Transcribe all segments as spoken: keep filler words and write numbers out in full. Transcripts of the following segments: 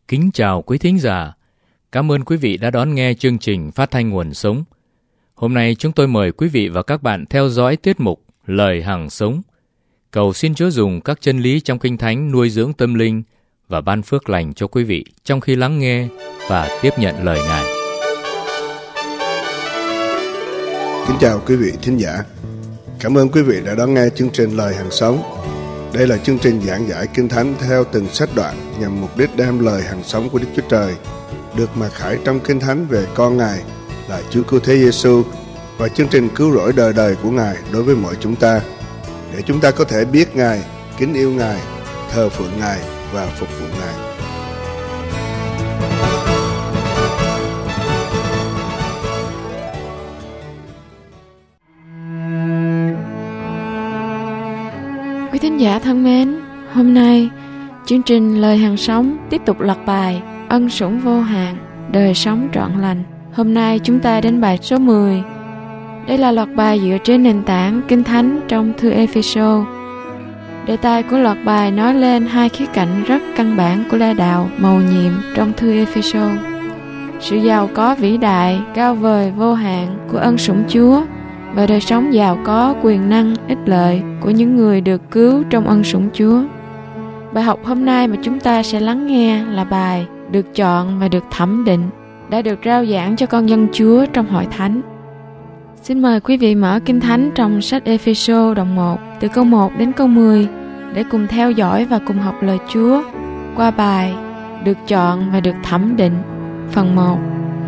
Kính chào quý thính giả. Cảm ơn quý vị đã đón nghe chương trình phát thanh Nguồn Sống. Hôm nay chúng tôi mời quý vị và các bạn theo dõi tiết mục Lời Hằng Sống. Cầu xin Chúa dùng các chân lý trong Kinh Thánh nuôi dưỡng tâm linh và ban phước lành cho quý vị trong khi lắng nghe và tiếp nhận lời Ngài. Kính chào quý vị thính giả. Cảm ơn quý vị đã đón nghe chương trình Lời Hằng Sống. Đây là chương trình giảng giải Kinh Thánh theo từng sách đoạn nhằm mục đích đem lời hằng sống của Đức Chúa Trời được mặc khải trong Kinh Thánh về con Ngài là Chúa Cứu Thế Giêsu và chương trình cứu rỗi đời đời của Ngài đối với mọi chúng ta, để chúng ta có thể biết Ngài, kính yêu Ngài, thờ phượng Ngài và phục vụ Ngài. Quý thính giả thân mến, hôm nay chương trình Lời Hằng Sống tiếp tục loạt bài Ân Sủng Vô Hạn, Đời Sống Trọn Lành. Hôm nay chúng ta đến bài số mười. Đây là loạt bài dựa trên nền tảng Kinh Thánh trong thư Ê-phê-sô. Đề tài của loạt bài nói lên hai khía cạnh rất căn bản của la đạo mầu nhiệm trong thư Ê-phê-sô: sự giàu có vĩ đại, cao vời, vô hạn của ân sủng Chúa và đời sống giàu có, quyền năng, ích lợi của những người được cứu trong ân sủng Chúa. Bài học hôm nay mà chúng ta sẽ lắng nghe là bài Được Chọn và Được Thẩm Định, đã được rao giảng cho con dân Chúa trong hội thánh. Xin mời quý vị mở Kinh Thánh trong sách Ê-phê-sô đoạn một, từ câu một đến câu mười, để cùng theo dõi và cùng học lời Chúa qua bài Được Chọn và Được Thẩm Định, phần một.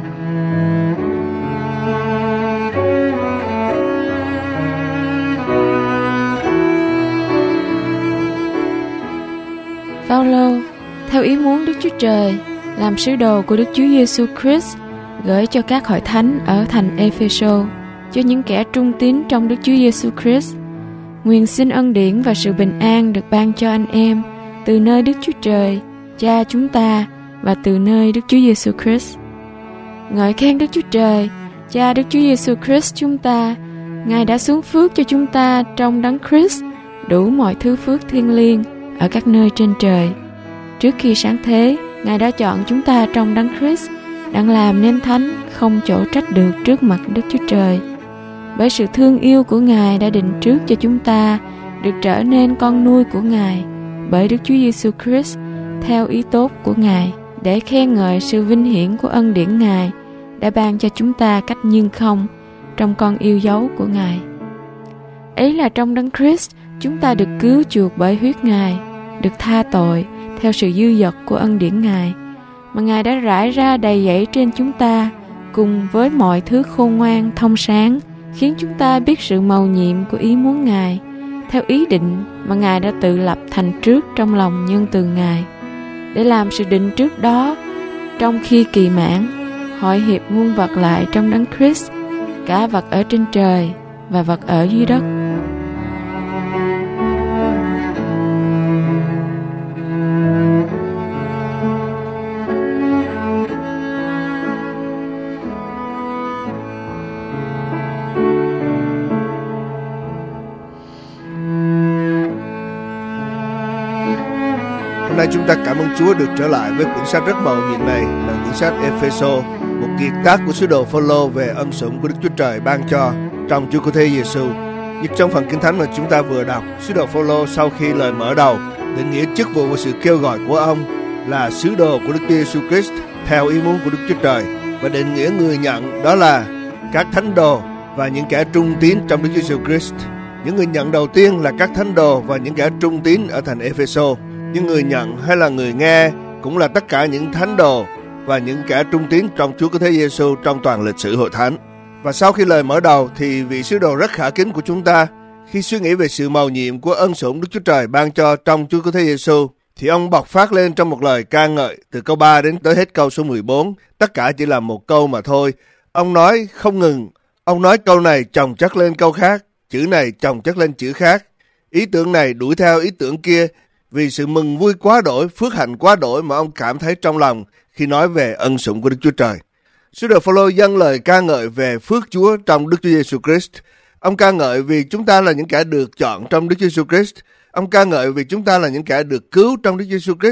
Phaolô, theo ý muốn Đức Chúa Trời, làm sứ đồ của Đức Chúa Giêsu Christ, gửi cho các hội thánh ở thành Ê-phê-sô, cho những kẻ trung tín trong Đức Chúa Giêsu Christ. Nguyện xin ân điển và sự bình an được ban cho anh em từ nơi Đức Chúa Trời, Cha chúng ta, và từ nơi Đức Chúa Giêsu Christ. Ngợi khen Đức Chúa Trời, Cha Đức Chúa Giêsu Christ chúng ta. Ngài đã xuống phước cho chúng ta trong Đấng Christ đủ mọi thứ phước thiêng liêng ở các nơi trên trời. Trước khi sáng thế, Ngài đã chọn chúng ta trong Đấng Christ đang làm nên thánh, không chỗ trách được trước mặt Đức Chúa Trời. Bởi sự thương yêu của Ngài đã định trước cho chúng ta được trở nên con nuôi của Ngài bởi Đức Chúa Giêsu Christ theo ý tốt của Ngài, để khen ngợi sự vinh hiển của ân điển Ngài đã ban cho chúng ta cách nhưng không trong con yêu dấu của Ngài. Ấy là trong Đấng Christ chúng ta được cứu chuộc bởi huyết Ngài, được tha tội theo sự dư dật của ân điển Ngài mà Ngài đã rải ra đầy dẫy trên chúng ta, cùng với mọi thứ khôn ngoan thông sáng, khiến chúng ta biết sự mầu nhiệm của ý muốn Ngài theo ý định mà Ngài đã tự lập thành trước trong lòng nhân từ Ngài, để làm sự định trước đó trong khi kỳ mãn hội hiệp muôn vật lại trong Đấng Christ, cả vật ở trên trời và vật ở dưới đất. Hôm nay chúng ta cảm ơn Chúa được trở lại với quyển sách rất mầu nhiệm này, là quyển sách Ê-phê-sô, một kiệt tác của sứ đồ Phaolô về ân sủng của Đức Chúa Trời ban cho trong Chúa Cứu Thế Giêsu. Như trong phần Kinh Thánh mà chúng ta vừa đọc, sứ đồ Phaolô sau khi lời mở đầu định nghĩa chức vụ và sự kêu gọi của ông là sứ đồ của Đức Chúa Giêsu Christ theo ý muốn của Đức Chúa Trời, và định nghĩa người nhận đó là các thánh đồ và những kẻ trung tín trong Đức Chúa Giêsu Christ. Những người nhận đầu tiên là các thánh đồ và những kẻ trung tín ở thành Ê-phê-sô. Những người nhận hay là người nghe cũng là tất cả những thánh đồ và những kẻ trung tín trong Chúa Cứu Thế Giêsu trong toàn lịch sử hội thánh. Và sau khi lời mở đầu thì vị sứ đồ rất khả kính của chúng ta, khi suy nghĩ về sự mầu nhiệm của ân sủng Đức Chúa Trời ban cho trong Chúa Cứu Thế Giêsu, thì ông bộc phát lên trong một lời ca ngợi từ câu ba đến tới hết câu số mười bốn. Tất cả chỉ là một câu mà thôi. Ông nói không ngừng. Ông nói câu này chồng chất lên câu khác, chữ này chồng chất lên chữ khác, ý tưởng này đuổi theo ý tưởng kia, vì sự mừng vui quá đổi, phước hạnh quá đổi mà ông cảm thấy trong lòng khi nói về ân sủng của Đức Chúa Trời. Sứ đồ Phaolô dâng lời ca ngợi về phước Chúa trong Đức Chúa Giêsu Christ. Ông ca ngợi vì chúng ta là những kẻ được chọn trong Đức Chúa Giêsu Christ. Ông ca ngợi vì chúng ta là những kẻ được cứu trong Đức Chúa Giêsu Christ,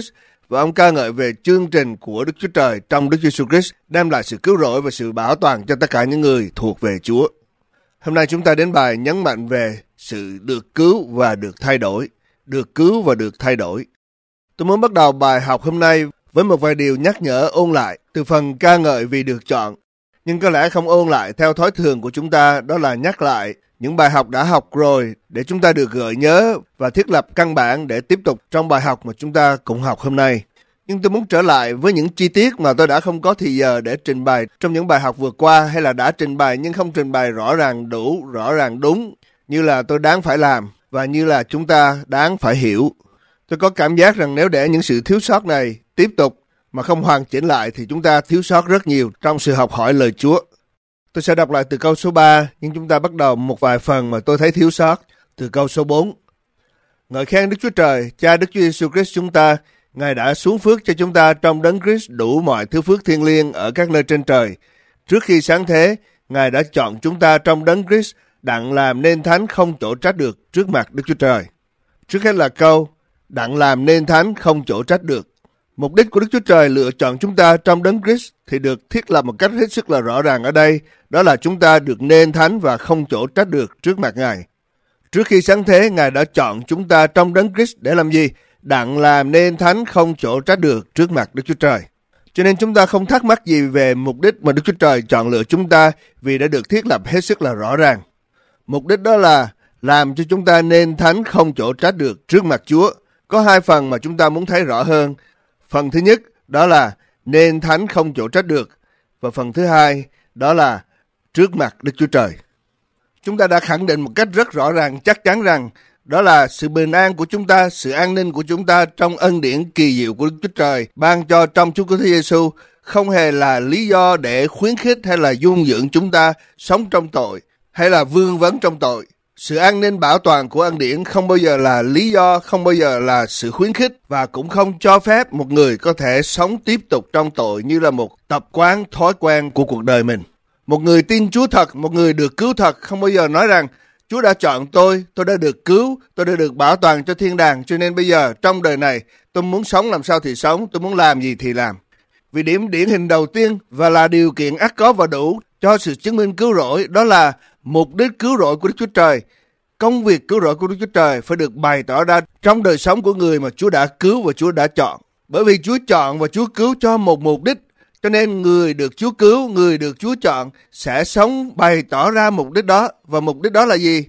và ông ca ngợi về chương trình của Đức Chúa Trời trong Đức Giêsu Christ đem lại sự cứu rỗi và sự bảo toàn cho tất cả những người thuộc về Chúa. Hôm nay chúng ta đến bài nhấn mạnh về sự được cứu và được thay đổi. Được cứu và được thay đổi. Tôi muốn bắt đầu bài học hôm nay với một vài điều nhắc nhở ôn lại từ phần ca ngợi vì được chọn. Nhưng có lẽ không ôn lại theo thói thường của chúng ta, đó là nhắc lại những bài học đã học rồi để chúng ta được gợi nhớ và thiết lập căn bản để tiếp tục trong bài học mà chúng ta cùng học hôm nay. Nhưng tôi muốn trở lại với những chi tiết mà tôi đã không có thì giờ để trình bày trong những bài học vừa qua, hay là đã trình bày nhưng không trình bày rõ ràng đủ, rõ ràng đúng như là tôi đáng phải làm và như là chúng ta đáng phải hiểu. Tôi có cảm giác rằng nếu để những sự thiếu sót này tiếp tục mà không hoàn chỉnh lại thì chúng ta thiếu sót rất nhiều trong sự học hỏi lời Chúa. Tôi sẽ đọc lại từ câu số ba, nhưng chúng ta bắt đầu một vài phần mà tôi thấy thiếu sót từ câu số bốn. Ngợi khen Đức Chúa Trời, Cha Đức Chúa Giêsu Christ chúng ta, Ngài đã xuống phước cho chúng ta trong Đấng Christ đủ mọi thứ phước thiêng liêng ở các nơi trên trời. Trước khi sáng thế, Ngài đã chọn chúng ta trong Đấng Christ đặng làm nên thánh không chỗ trách được trước mặt Đức Chúa Trời. Trước hết là câu đặng làm nên thánh không chỗ trách được. Mục đích của Đức Chúa Trời lựa chọn chúng ta trong Đấng Christ thì được thiết lập một cách hết sức là rõ ràng ở đây, đó là chúng ta được nên thánh và không chỗ trách được trước mặt Ngài. Trước khi sáng thế, Ngài đã chọn chúng ta trong Đấng Christ để làm gì? Đặng làm nên thánh không chỗ trách được trước mặt Đức Chúa Trời. Cho nên chúng ta không thắc mắc gì về mục đích mà Đức Chúa Trời chọn lựa chúng ta, vì đã được thiết lập hết sức là rõ ràng. Mục đích đó là làm cho chúng ta nên thánh không chỗ trách được trước mặt Chúa. Có hai phần mà chúng ta muốn thấy rõ hơn. Phần thứ nhất đó là nên thánh không chỗ trách được, và phần thứ hai đó là trước mặt Đức Chúa Trời. Chúng ta đã khẳng định một cách rất rõ ràng, chắc chắn rằng đó là sự bình an của chúng ta, sự an ninh của chúng ta trong ân điển kỳ diệu của Đức Chúa Trời ban cho trong Chúa Cứu Thế Giêsu không hề là lý do để khuyến khích hay là dung dưỡng chúng ta sống trong tội hay là vương vấn trong tội. Sự an ninh bảo toàn của ân điển không bao giờ là lý do, không bao giờ là sự khuyến khích, và cũng không cho phép một người có thể sống tiếp tục trong tội như là một tập quán, thói quen của cuộc đời mình. Một người tin Chúa thật, một người được cứu thật không bao giờ nói rằng Chúa đã chọn tôi, tôi đã được cứu, tôi đã được bảo toàn cho thiên đàng, cho nên bây giờ trong đời này tôi muốn sống làm sao thì sống, tôi muốn làm gì thì làm. Vì điểm điển hình đầu tiên và là điều kiện ắt có và đủ cho sự chứng minh cứu rỗi, đó là mục đích cứu rỗi của Đức Chúa Trời. Công việc cứu rỗi của Đức Chúa Trời phải được bày tỏ ra trong đời sống của người mà Chúa đã cứu và Chúa đã chọn. Bởi vì Chúa chọn và Chúa cứu cho một mục đích, cho nên người được Chúa cứu, người được Chúa chọn sẽ sống bày tỏ ra mục đích đó. Và mục đích đó là gì?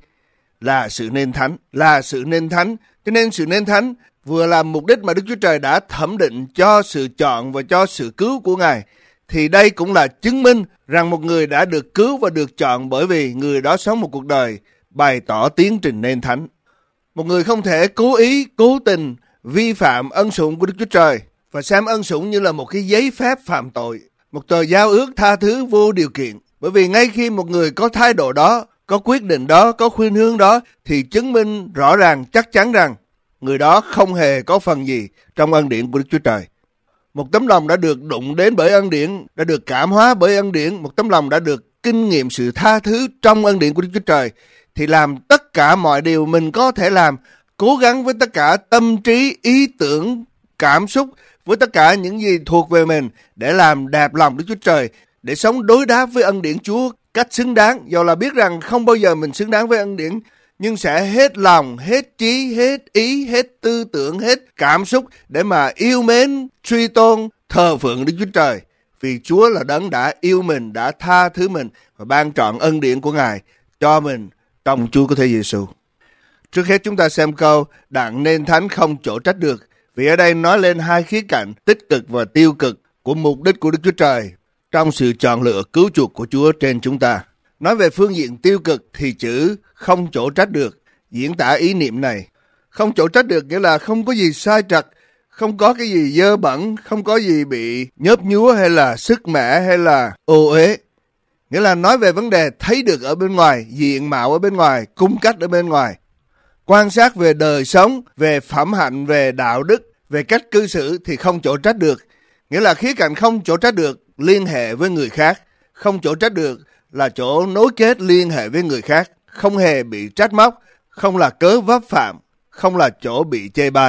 Là sự nên thánh, là sự nên thánh. Cho nên sự nên thánh vừa là mục đích mà Đức Chúa Trời đã thẩm định cho sự chọn và cho sự cứu của Ngài. Thì đây cũng là chứng minh rằng một người đã được cứu và được chọn bởi vì người đó sống một cuộc đời bày tỏ tiến trình nên thánh. Một người không thể cố ý, cố tình vi phạm ân sủng của Đức Chúa Trời và xem ân sủng như là một cái giấy phép phạm tội, một tờ giao ước tha thứ vô điều kiện. Bởi vì ngay khi một người có thái độ đó, có quyết định đó, có khuynh hướng đó, thì chứng minh rõ ràng, chắc chắn rằng người đó không hề có phần gì trong ân điển của Đức Chúa Trời. Một tấm lòng đã được đụng đến bởi ân điển, đã được cảm hóa bởi ân điển, một tấm lòng đã được kinh nghiệm sự tha thứ trong ân điển của Đức Chúa Trời, thì làm tất cả mọi điều mình có thể làm, cố gắng với tất cả tâm trí, ý tưởng, cảm xúc, với tất cả những gì thuộc về mình để làm đẹp lòng Đức Chúa Trời, để sống đối đáp với ân điển Chúa cách xứng đáng. Dù là biết rằng không bao giờ mình xứng đáng với ân điển, nhưng sẽ hết lòng, hết trí, hết ý, hết tư tưởng, hết cảm xúc để mà yêu mến, truy tôn, thờ phượng Đức Chúa Trời. Vì Chúa là đấng đã yêu mình, đã tha thứ mình và ban trọn ân điển của Ngài cho mình trong Chúa Cứu Thế Giêsu. Trước hết chúng ta xem câu đặng nên thánh không chỗ trách được. Vì ở đây nói lên hai khía cạnh tích cực và tiêu cực của mục đích của Đức Chúa Trời trong sự chọn lựa cứu chuộc của Chúa trên chúng ta. Nói về phương diện tiêu cực thì chữ không chỗ trách được diễn tả ý niệm này. Không chỗ trách được nghĩa là không có gì sai trật, không có cái gì dơ bẩn, không có gì bị nhớp nhúa hay là sức mẻ hay là ô uế. Nghĩa là nói về vấn đề thấy được ở bên ngoài, diện mạo ở bên ngoài, cung cách ở bên ngoài. Quan sát về đời sống, về phẩm hạnh, về đạo đức, về cách cư xử thì không chỗ trách được. Nghĩa là khía cạnh không chỗ trách được liên hệ với người khác. Không chỗ trách được là chỗ nối kết liên hệ với người khác, không hề bị trách móc, không là cớ vấp phạm, không là chỗ bị chê bai.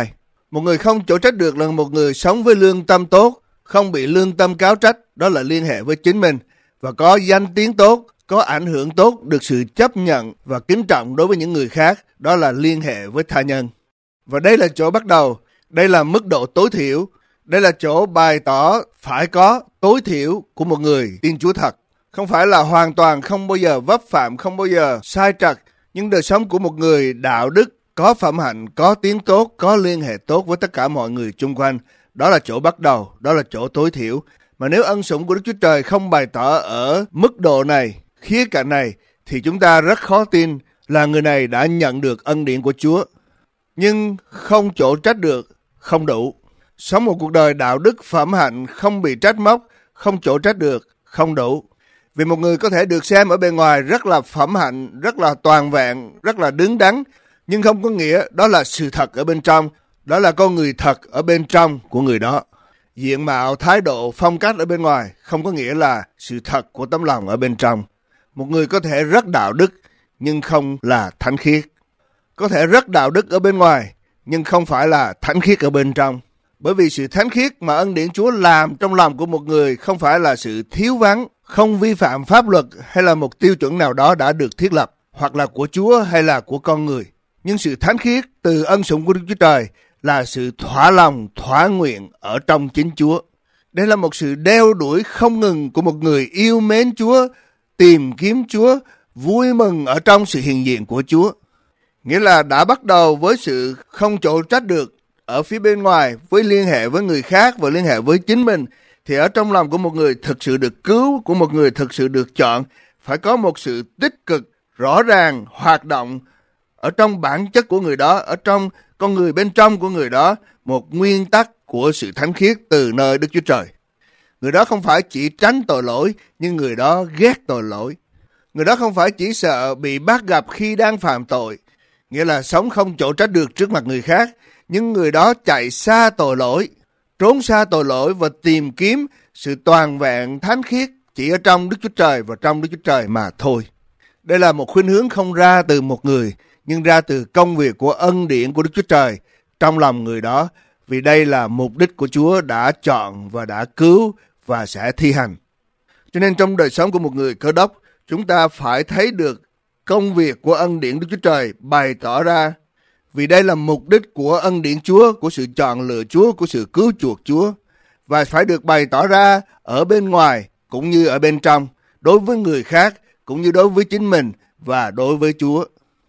Một người không chỗ trách được là một người sống với lương tâm tốt, không bị lương tâm cáo trách, đó là liên hệ với chính mình, và có danh tiếng tốt, có ảnh hưởng tốt, được sự chấp nhận và kính trọng đối với những người khác, đó là liên hệ với tha nhân. Và đây là chỗ bắt đầu, đây là mức độ tối thiểu, đây là chỗ bày tỏ phải có tối thiểu của một người tin Chúa thật. Không phải là hoàn toàn không bao giờ vấp phạm, không bao giờ sai trật, nhưng đời sống của một người đạo đức, có phẩm hạnh, có tiếng tốt, có liên hệ tốt với tất cả mọi người chung quanh. Đó là chỗ bắt đầu, đó là chỗ tối thiểu. Mà nếu ân sủng của Đức Chúa Trời không bày tỏ ở mức độ này, khía cạnh này, thì chúng ta rất khó tin là người này đã nhận được ân điển của Chúa. Nhưng không chỗ trách được, không đủ. Sống một cuộc đời đạo đức phẩm hạnh, không bị trách móc, không chỗ trách được, không đủ. Vì một người có thể được xem ở bên ngoài rất là phẩm hạnh, rất là toàn vẹn, rất là đứng đắn, nhưng không có nghĩa đó là sự thật ở bên trong, đó là con người thật ở bên trong của người đó. Diện mạo, thái độ, phong cách ở bên ngoài không có nghĩa là sự thật của tấm lòng ở bên trong. Một người có thể rất đạo đức nhưng không là thánh khiết. Có thể rất đạo đức ở bên ngoài nhưng không phải là thánh khiết ở bên trong. Bởi vì sự thánh khiết mà ân điển Chúa làm trong lòng của một người không phải là sự thiếu vắng, không vi phạm pháp luật hay là một tiêu chuẩn nào đó đã được thiết lập, hoặc là của Chúa hay là của con người. Nhưng sự thánh khiết từ ân sủng của Đức Chúa Trời là sự thỏa lòng, thỏa nguyện ở trong chính Chúa. Đây là một sự đeo đuổi không ngừng của một người yêu mến Chúa, tìm kiếm Chúa, vui mừng ở trong sự hiện diện của Chúa. Nghĩa là đã bắt đầu với sự không chỗ trách được ở phía bên ngoài, với liên hệ với người khác và liên hệ với chính mình, thì ở trong lòng của một người thực sự được cứu, của một người thực sự được chọn, phải có một sự tích cực, rõ ràng, hoạt động ở trong bản chất của người đó, ở trong con người bên trong của người đó, một nguyên tắc của sự thánh khiết từ nơi Đức Chúa Trời. Người đó không phải chỉ tránh tội lỗi, nhưng người đó ghét tội lỗi. Người đó không phải chỉ sợ bị bắt gặp khi đang phạm tội, nghĩa là sống không chỗ trách được trước mặt người khác, nhưng người đó chạy xa tội lỗi, trốn xa tội lỗi và tìm kiếm sự toàn vẹn thánh khiết chỉ ở trong Đức Chúa Trời và trong Đức Chúa Trời mà thôi. Đây là một khuynh hướng không ra từ một người, nhưng ra từ công việc của ân điển của Đức Chúa Trời trong lòng người đó, vì đây là mục đích của Chúa đã chọn và đã cứu và sẽ thi hành. Cho nên trong đời sống của một người Cơ Đốc, chúng ta phải thấy được công việc của ân điển Đức Chúa Trời bày tỏ ra, vì đây là mục đích của ân điển Chúa, của sự chọn lựa Chúa, của sự cứu chuộc Chúa, và phải được bày tỏ ra ở bên ngoài cũng như ở bên trong, đối với người khác cũng như đối với chính mình và đối với Chúa.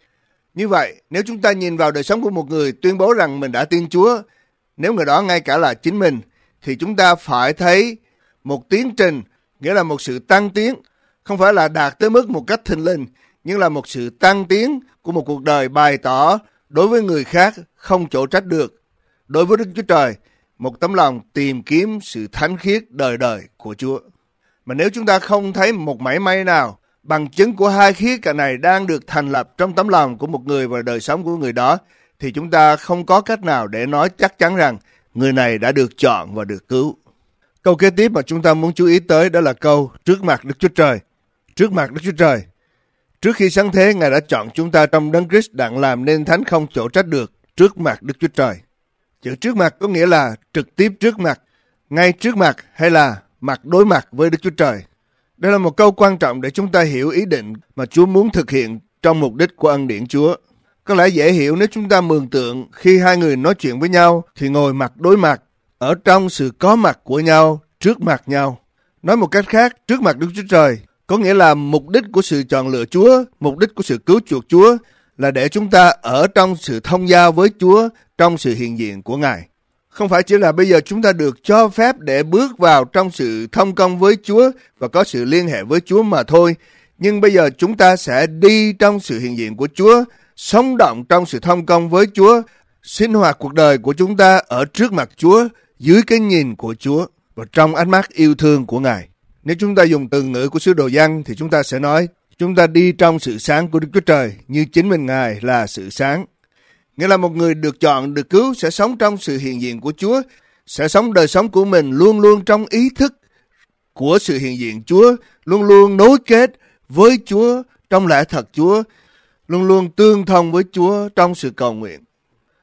Như vậy, nếu chúng ta nhìn vào đời sống của một người tuyên bố rằng mình đã tin Chúa, nếu người đó ngay cả là chính mình, thì chúng ta phải thấy một tiến trình, nghĩa là một sự tăng tiến, không phải là đạt tới mức một cách thình lình, nhưng là một sự tăng tiến của một cuộc đời bày tỏ đối với người khác không chỗ trách được, đối với Đức Chúa Trời, một tấm lòng tìm kiếm sự thánh khiết đời đời của Chúa. Mà nếu chúng ta không thấy một mảy may nào bằng chứng của hai khía cạnh này đang được thành lập trong tấm lòng của một người và đời sống của người đó, thì chúng ta không có cách nào để nói chắc chắn rằng người này đã được chọn và được cứu. Câu kế tiếp mà chúng ta muốn chú ý tới đó là câu trước mặt Đức Chúa Trời. Trước mặt Đức Chúa Trời. Trước khi sáng thế, Ngài đã chọn chúng ta trong Đấng Christ đặng làm nên thánh không chỗ trách được trước mặt Đức Chúa Trời. Chữ trước mặt có nghĩa là trực tiếp trước mặt, ngay trước mặt hay là mặt đối mặt với Đức Chúa Trời. Đây là một câu quan trọng để chúng ta hiểu ý định mà Chúa muốn thực hiện trong mục đích của ân điển Chúa. Có lẽ dễ hiểu nếu chúng ta mường tượng khi hai người nói chuyện với nhau thì ngồi mặt đối mặt, ở trong sự có mặt của nhau, trước mặt nhau. Nói một cách khác, trước mặt Đức Chúa Trời có nghĩa là mục đích của sự chọn lựa Chúa, mục đích của sự cứu chuộc Chúa là để chúng ta ở trong sự thông giao với Chúa, trong sự hiện diện của Ngài. Không phải chỉ là bây giờ chúng ta được cho phép để bước vào trong sự thông công với Chúa và có sự liên hệ với Chúa mà thôi, nhưng bây giờ chúng ta sẽ đi trong sự hiện diện của Chúa, sống động trong sự thông công với Chúa, sinh hoạt cuộc đời của chúng ta ở trước mặt Chúa, dưới cái nhìn của Chúa và trong ánh mắt yêu thương của Ngài. Nếu chúng ta dùng từ ngữ của sứ đồ Giăng thì chúng ta sẽ nói chúng ta đi trong sự sáng của Đức Chúa Trời như chính mình Ngài là sự sáng. Nghĩa là một người được chọn, được cứu sẽ sống trong sự hiện diện của Chúa, sẽ sống đời sống của mình luôn luôn trong ý thức của sự hiện diện Chúa, luôn luôn nối kết với Chúa trong lẽ thật Chúa, luôn luôn tương thông với Chúa trong sự cầu nguyện.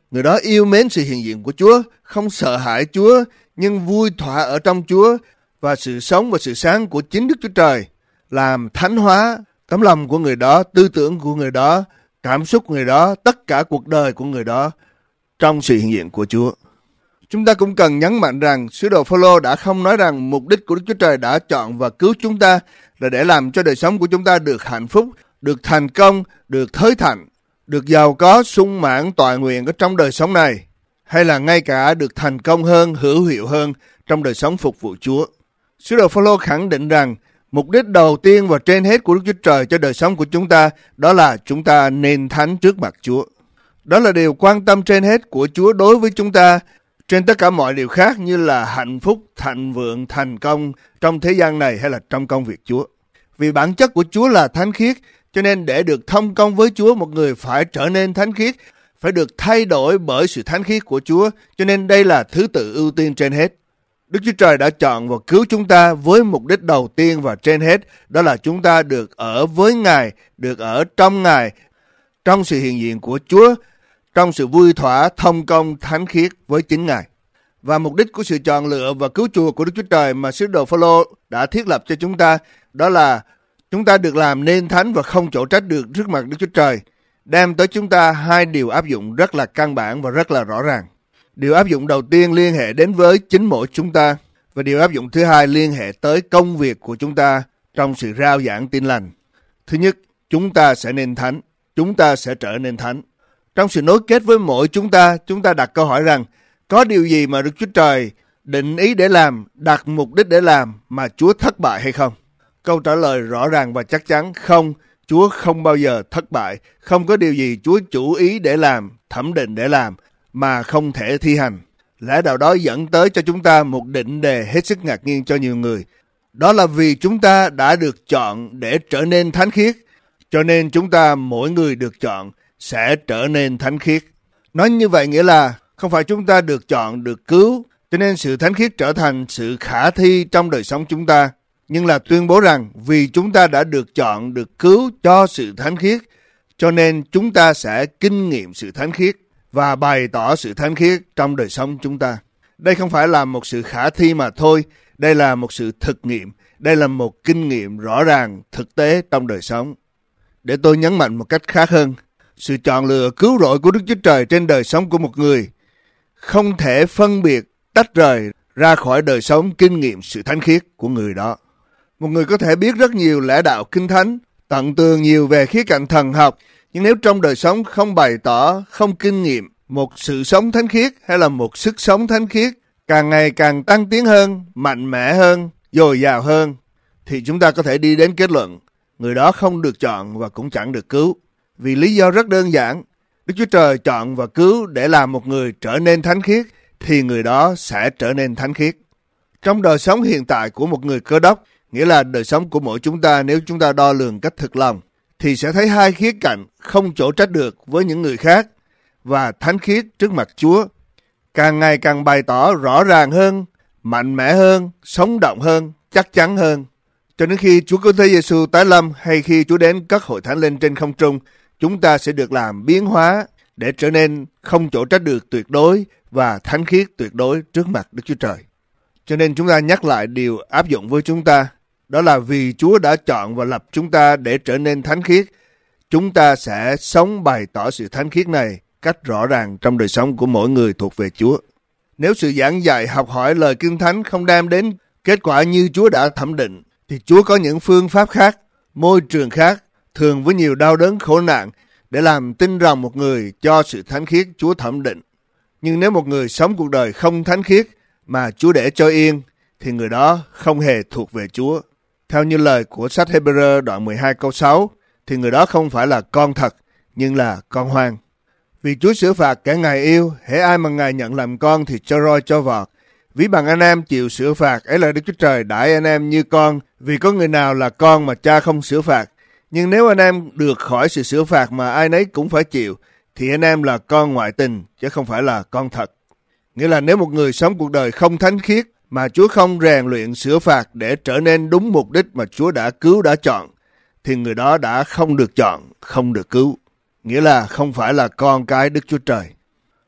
Người đó yêu mến sự hiện diện của Chúa, không sợ hãi Chúa, nhưng vui thỏa ở trong Chúa và sự sống và sự sáng của chính Đức Chúa Trời làm thánh hóa tấm lòng của người đó, tư tưởng của người đó, cảm xúc của người đó, tất cả cuộc đời của người đó trong sự hiện diện của Chúa. Chúng ta cũng cần nhấn mạnh rằng sứ đồ Phao-lô đã không nói rằng mục đích của Đức Chúa Trời đã chọn và cứu chúng ta là để làm cho đời sống của chúng ta được hạnh phúc, được thành công, được thới thạnh, được giàu có, sung mãn, tọa nguyện ở trong đời sống này, hay là ngay cả được thành công hơn, hữu hiệu hơn trong đời sống phục vụ Chúa. Sứ đồ Phao-lô khẳng định rằng mục đích đầu tiên và trên hết của Đức Chúa Trời cho đời sống của chúng ta đó là chúng ta nên thánh trước mặt Chúa. Đó là điều quan tâm trên hết của Chúa đối với chúng ta, trên tất cả mọi điều khác như là hạnh phúc, thịnh vượng, thành công trong thế gian này hay là trong công việc Chúa. Vì bản chất của Chúa là thánh khiết, cho nên để được thông công với Chúa, một người phải trở nên thánh khiết, phải được thay đổi bởi sự thánh khiết của Chúa, cho nên đây là thứ tự ưu tiên trên hết. Đức Chúa Trời đã chọn và cứu chúng ta với mục đích đầu tiên và trên hết, đó là chúng ta được ở với Ngài, được ở trong Ngài, trong sự hiện diện của Chúa, trong sự vui thỏa, thông công, thánh khiết với chính Ngài. Và mục đích của sự chọn lựa và cứu chuộc của Đức Chúa Trời mà sứ đồ Phao-lô đã thiết lập cho chúng ta, đó là chúng ta được làm nên thánh và không chỗ trách được trước mặt Đức Chúa Trời, đem tới chúng ta hai điều áp dụng rất là căn bản và rất là rõ ràng. Điều áp dụng đầu tiên liên hệ đến với chính mỗi chúng ta, và điều áp dụng thứ hai liên hệ tới công việc của chúng ta trong sự rao giảng tin lành. Thứ nhất, chúng ta sẽ nên thánh, chúng ta sẽ trở nên thánh. Trong sự nối kết với mỗi chúng ta, chúng ta đặt câu hỏi rằng, có điều gì mà Đức Chúa Trời định ý để làm, đặt mục đích để làm mà Chúa thất bại hay không? Câu trả lời rõ ràng và chắc chắn, không, Chúa không bao giờ thất bại. Không có điều gì Chúa chủ ý để làm, thẩm định để làm, mà không thể thi hành. Lẽ đạo đó dẫn tới cho chúng ta một định đề hết sức ngạc nhiên cho nhiều người. Đó là vì chúng ta đã được chọn để trở nên thánh khiết, cho nên chúng ta mỗi người được chọn sẽ trở nên thánh khiết. Nói như vậy nghĩa là không phải chúng ta được chọn, được cứu, cho nên sự thánh khiết trở thành sự khả thi trong đời sống chúng ta. Nhưng là tuyên bố rằng vì chúng ta đã được chọn, được cứu cho sự thánh khiết, cho nên chúng ta sẽ kinh nghiệm sự thánh khiết và bày tỏ sự thánh khiết trong đời sống chúng ta. Đây không phải là một sự khả thi mà thôi, đây là một sự thực nghiệm, đây là một kinh nghiệm rõ ràng, thực tế trong đời sống. Để tôi nhấn mạnh một cách khác hơn, sự chọn lựa cứu rỗi của Đức Chúa Trời trên đời sống của một người không thể phân biệt, tách rời ra khỏi đời sống kinh nghiệm sự thánh khiết của người đó. Một người có thể biết rất nhiều lẽ đạo kinh thánh, tận tường nhiều về khía cạnh thần học, nhưng nếu trong đời sống không bày tỏ, không kinh nghiệm một sự sống thánh khiết hay là một sức sống thánh khiết càng ngày càng tăng tiến hơn, mạnh mẽ hơn, dồi dào hơn, thì chúng ta có thể đi đến kết luận người đó không được chọn và cũng chẳng được cứu. Vì lý do rất đơn giản, Đức Chúa Trời chọn và cứu để làm một người trở nên thánh khiết, thì người đó sẽ trở nên thánh khiết. Trong đời sống hiện tại của một người Cơ Đốc, nghĩa là đời sống của mỗi chúng ta, nếu chúng ta đo lường cách thực lòng, thì sẽ thấy hai khía cạnh không chỗ trách được với những người khác và thánh khiết trước mặt Chúa càng ngày càng bày tỏ rõ ràng hơn, mạnh mẽ hơn, sống động hơn, chắc chắn hơn. Cho đến khi Chúa Cứu Thế Giêsu tái lâm hay khi Chúa đến cất hội thánh lên trên không trung, chúng ta sẽ được làm biến hóa để trở nên không chỗ trách được tuyệt đối và thánh khiết tuyệt đối trước mặt Đức Chúa Trời. Cho nên chúng ta nhắc lại điều áp dụng với chúng ta, đó là vì Chúa đã chọn và lập chúng ta để trở nên thánh khiết, chúng ta sẽ sống bày tỏ sự thánh khiết này cách rõ ràng trong đời sống của mỗi người thuộc về Chúa. Nếu sự giảng dạy, học hỏi lời Kinh Thánh không đem đến kết quả như Chúa đã thẩm định, thì Chúa có những phương pháp khác, môi trường khác, thường với nhiều đau đớn khổ nạn, để làm tin rằng một người cho sự thánh khiết Chúa thẩm định. Nhưng nếu một người sống cuộc đời không thánh khiết mà Chúa để cho yên, thì người đó không hề thuộc về Chúa. Theo như lời của sách Hê-bơ-rơ đoạn mười hai câu sáu, thì người đó không phải là con thật, nhưng là con hoang. Vì Chúa xử phạt kẻ Ngài yêu, hễ ai mà Ngài nhận làm con thì cho roi cho vọt. Ví bằng anh em chịu xử phạt, ấy là Đức Chúa Trời đãi anh em như con, vì có người nào là con mà cha không xử phạt. Nhưng nếu anh em được khỏi sự xử phạt mà ai nấy cũng phải chịu, thì anh em là con ngoại tình, chứ không phải là con thật. Nghĩa là nếu một người sống cuộc đời không thánh khiết, mà Chúa không rèn luyện sửa phạt để trở nên đúng mục đích mà Chúa đã cứu, đã chọn, thì người đó đã không được chọn, không được cứu. Nghĩa là không phải là con cái Đức Chúa Trời.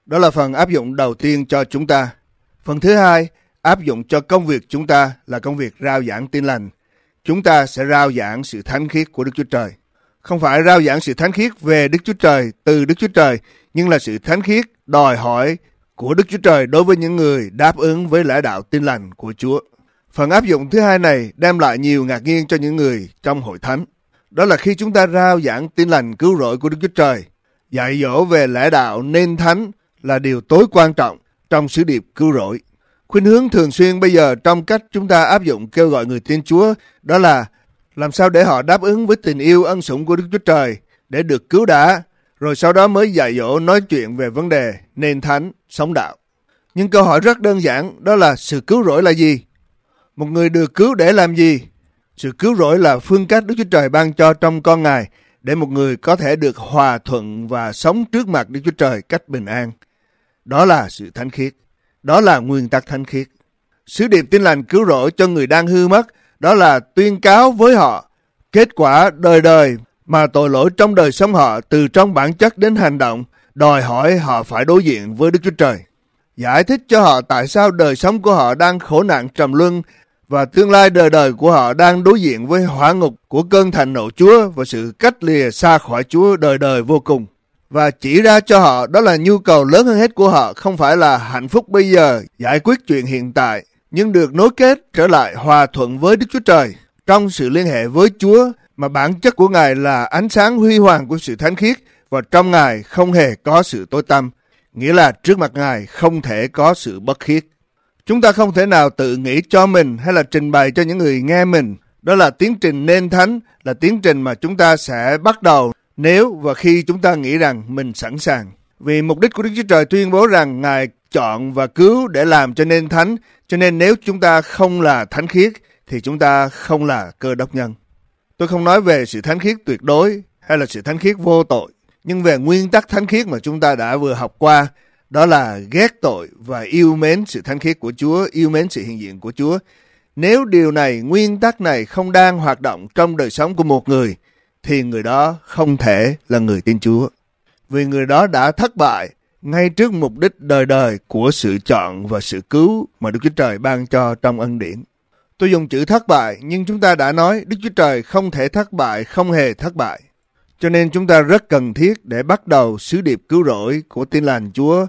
Đó là phần áp dụng đầu tiên cho chúng ta. Phần thứ hai, áp dụng cho công việc chúng ta là công việc rao giảng tin lành. Chúng ta sẽ rao giảng sự thánh khiết của Đức Chúa Trời. Không phải rao giảng sự thánh khiết về Đức Chúa Trời, từ Đức Chúa Trời, nhưng là sự thánh khiết đòi hỏi của Đức Chúa Trời đối với những người đáp ứng với lẽ đạo tin lành của Chúa. Phần áp dụng thứ hai này đem lại nhiều ngạc nhiên cho những người trong hội thánh. Đó là khi chúng ta rao giảng tin lành cứu rỗi của Đức Chúa Trời, dạy dỗ về lẽ đạo nên thánh là điều tối quan trọng trong sứ điệp cứu rỗi. Khuynh hướng thường xuyên bây giờ trong cách chúng ta áp dụng kêu gọi người tin Chúa đó là làm sao để họ đáp ứng với tình yêu ân sủng của Đức Chúa Trời để được cứu đã, rồi sau đó mới dạy dỗ nói chuyện về vấn đề nên thánh, sống đạo. Nhưng câu hỏi rất đơn giản, đó là sự cứu rỗi là gì? Một người được cứu để làm gì? Sự cứu rỗi là phương cách Đức Chúa Trời ban cho trong con Ngài để một người có thể được hòa thuận và sống trước mặt Đức Chúa Trời cách bình an. Đó là sự thánh khiết. Đó là nguyên tắc thánh khiết. Sứ điệp tin lành cứu rỗi cho người đang hư mất, đó là tuyên cáo với họ kết quả đời đời mà tội lỗi trong đời sống họ từ trong bản chất đến hành động đòi hỏi họ phải đối diện với Đức Chúa Trời. Giải thích cho họ tại sao đời sống của họ đang khổ nạn trầm luân và tương lai đời đời của họ đang đối diện với hỏa ngục của cơn thạnh nộ Chúa và sự cách lìa xa khỏi Chúa đời đời vô cùng. Và chỉ ra cho họ đó là nhu cầu lớn hơn hết của họ không phải là hạnh phúc bây giờ, giải quyết chuyện hiện tại, nhưng được nối kết trở lại hòa thuận với Đức Chúa Trời trong sự liên hệ với Chúa mà bản chất của Ngài là ánh sáng huy hoàng của sự thánh khiết và trong Ngài không hề có sự tối tăm, nghĩa là trước mặt Ngài không thể có sự bất khiết. Chúng ta không thể nào tự nghĩ cho mình hay là trình bày cho những người nghe mình. Đó là tiến trình nên thánh, là tiến trình mà chúng ta sẽ bắt đầu nếu và khi chúng ta nghĩ rằng mình sẵn sàng. Vì mục đích của Đức Chúa Trời tuyên bố rằng Ngài chọn và cứu để làm cho nên thánh, cho nên nếu chúng ta không là thánh khiết thì chúng ta không là Cơ Đốc nhân. Tôi không nói về sự thánh khiết tuyệt đối hay là sự thánh khiết vô tội, nhưng về nguyên tắc thánh khiết mà chúng ta đã vừa học qua, đó là ghét tội và yêu mến sự thánh khiết của Chúa, yêu mến sự hiện diện của Chúa. Nếu điều này, nguyên tắc này không đang hoạt động trong đời sống của một người, thì người đó không thể là người tin Chúa. Vì người đó đã thất bại ngay trước mục đích đời đời của sự chọn và sự cứu mà Đức Chúa Trời ban cho trong ân điển. Tôi dùng chữ thất bại, nhưng chúng ta đã nói Đức Chúa Trời không thể thất bại, không hề thất bại. Cho nên chúng ta rất cần thiết để bắt đầu sứ điệp cứu rỗi của tin lành Chúa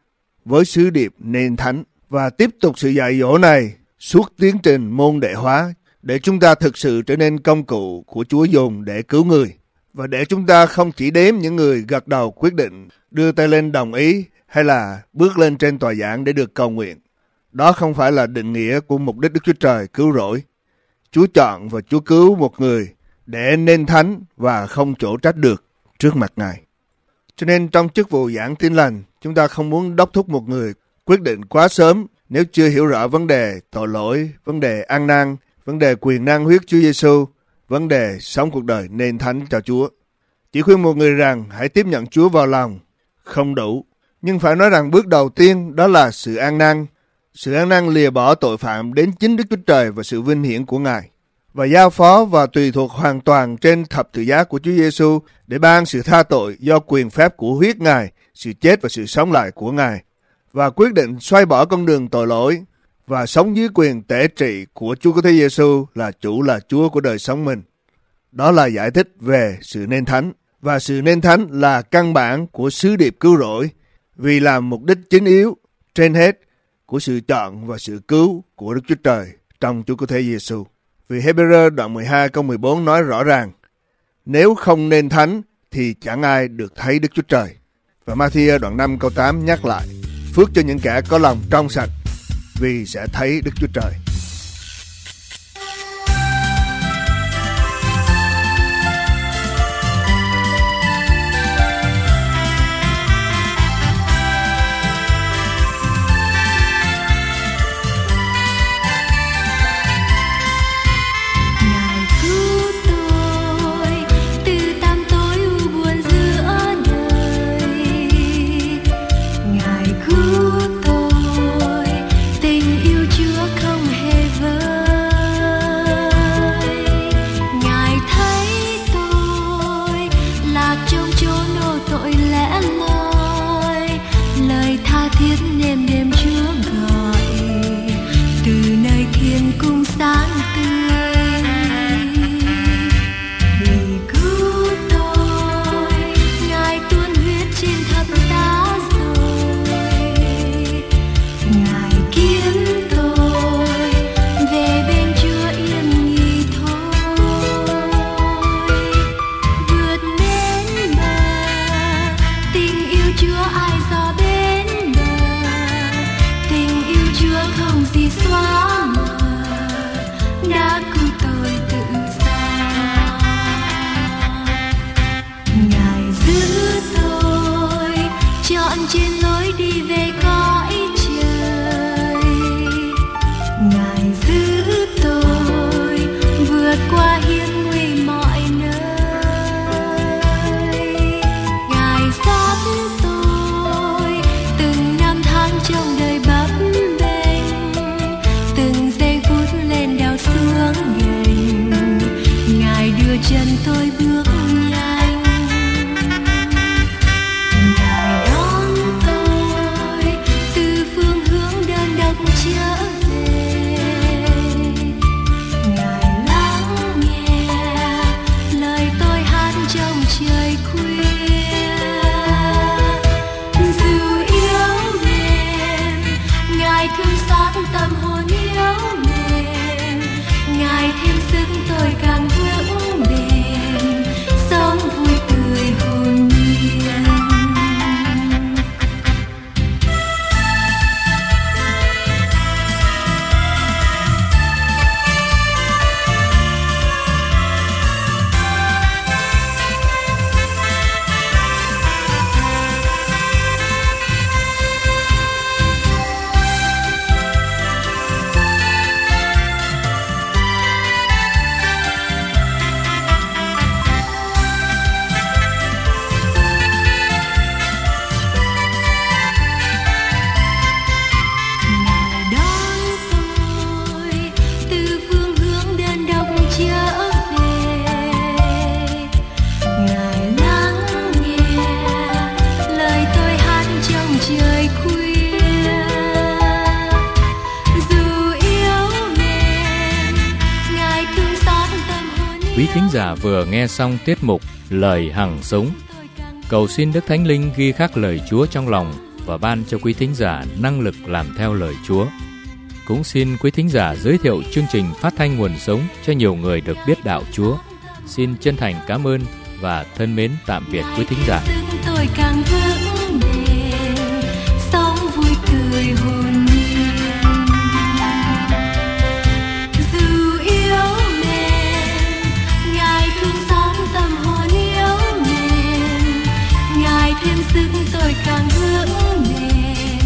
với sứ điệp nên thánh và tiếp tục sự dạy dỗ này suốt tiến trình môn đệ hóa để chúng ta thực sự trở nên công cụ của Chúa dùng để cứu người và để chúng ta không chỉ đếm những người gật đầu quyết định đưa tay lên đồng ý hay là bước lên trên tòa giảng để được cầu nguyện. Đó không phải là định nghĩa của mục đích Đức Chúa Trời cứu rỗi. Chúa chọn và Chúa cứu một người để nên thánh và không chỗ trách được trước mặt Ngài. Cho nên trong chức vụ giảng tin lành, chúng ta không muốn đốc thúc một người quyết định quá sớm nếu chưa hiểu rõ vấn đề tội lỗi, vấn đề ăn năn, vấn đề quyền năng huyết Chúa Giêsu, vấn đề sống cuộc đời nên thánh cho Chúa. Chỉ khuyên một người rằng hãy tiếp nhận Chúa vào lòng, không đủ. Nhưng phải nói rằng bước đầu tiên đó là sự ăn năn. Sự ăn năn lìa bỏ tội phạm đến chính Đức Chúa Trời và sự vinh hiển của Ngài. Và giao phó và tùy thuộc hoàn toàn trên thập tự giá của Chúa Giêsu để ban sự tha tội do quyền phép của huyết Ngài, sự chết và sự sống lại của Ngài. Và quyết định xoay bỏ con đường tội lỗi và sống dưới quyền tể trị của Chúa Cứu Thế Giêsu là chủ là Chúa của đời sống mình. Đó là giải thích về sự nên thánh. Và sự nên thánh là căn bản của sứ điệp cứu rỗi vì là mục đích chính yếu trên hết của sự chọn và sự cứu của Đức Chúa Trời trong Chúa Cứu Thế Giêsu. Vì Hê-bê-rơ đoạn mười hai câu mười bốn nói rõ ràng, nếu không nên thánh thì chẳng ai được thấy Đức Chúa Trời. Và Ma-thi-ơ đoạn năm câu tám nhắc lại, phước cho những kẻ có lòng trong sạch vì sẽ thấy Đức Chúa Trời. Ngài cứu tôi, tình yêu Chúa không hề quý thính giả vừa nghe xong tiết mục Lời Hằng Sống. Cầu xin Đức Thánh Linh ghi khắc lời Chúa trong lòng và ban cho quý thính giả năng lực làm theo lời Chúa. Cũng xin quý thính giả giới thiệu chương trình Phát thanh Nguồn Sống cho nhiều người được biết đạo Chúa. Xin chân thành cảm ơn và thân mến tạm biệt quý thính giả. Tôi càng vững bền, sống vui tươi hồn nhiên. Dù yếu mềm, Ngài thương xót tâm hồn yếu mềm. Ngài thêm sức tôi càng vững bền,